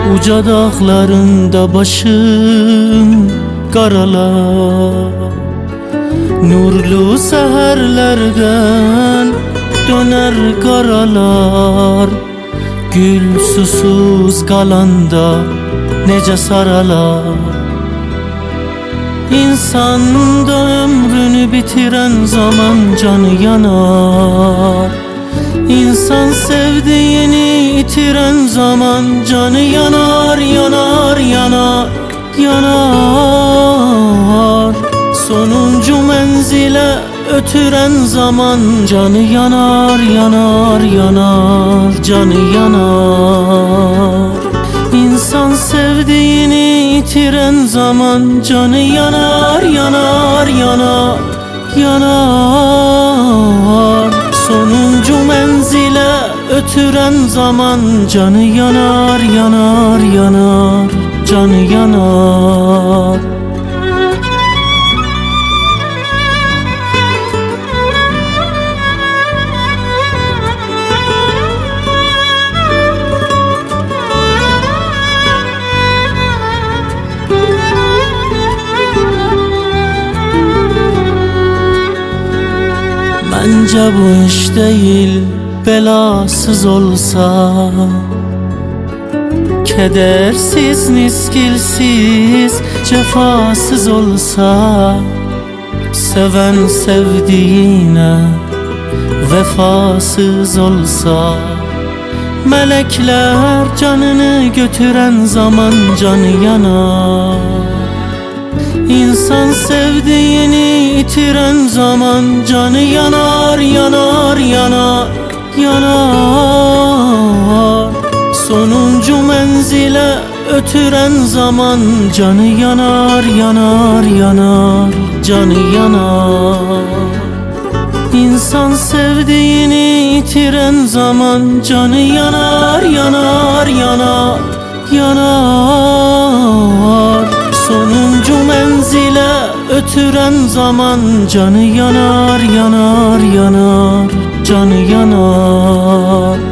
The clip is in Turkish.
Uca dağlarında başım karalar, nurlu seherlerden döner karalar. Gül susuz kalanda nece saralar. İnsan da ömrünü bitiren zaman canı yanar. İnsan sevdiğini itiren zaman canı yanar, yanar, yanar, yanar. Sonuncu menzile ötüren zaman canı yanar, yanar, yanar, canı yanar. İnsan sevdiğini itiren zaman canı yanar, yanar, yanar, yanar. Sonuncu menzile ötüren zaman canı yanar, yanar, yanar, canı yanar. Bence bu iş değil, belasız olsa, kedersiz, miskilsiz, cefasız olsa, seven sevdiğine vefasız olsa, melekler canını götüren zaman canı yanar. İnsan sevdiğini itiren zaman canı yanar, yanar, yanar, yanar. Sonuncu menzile ötüren zaman canı yanar, yanar, yanar, canı yanar. İnsan sevdiğini itiren zaman canı yanar, yanar, yanar, yanar. Sonuncu menzile ötüren zaman canı yanar, yanar, yanar, canı yanar.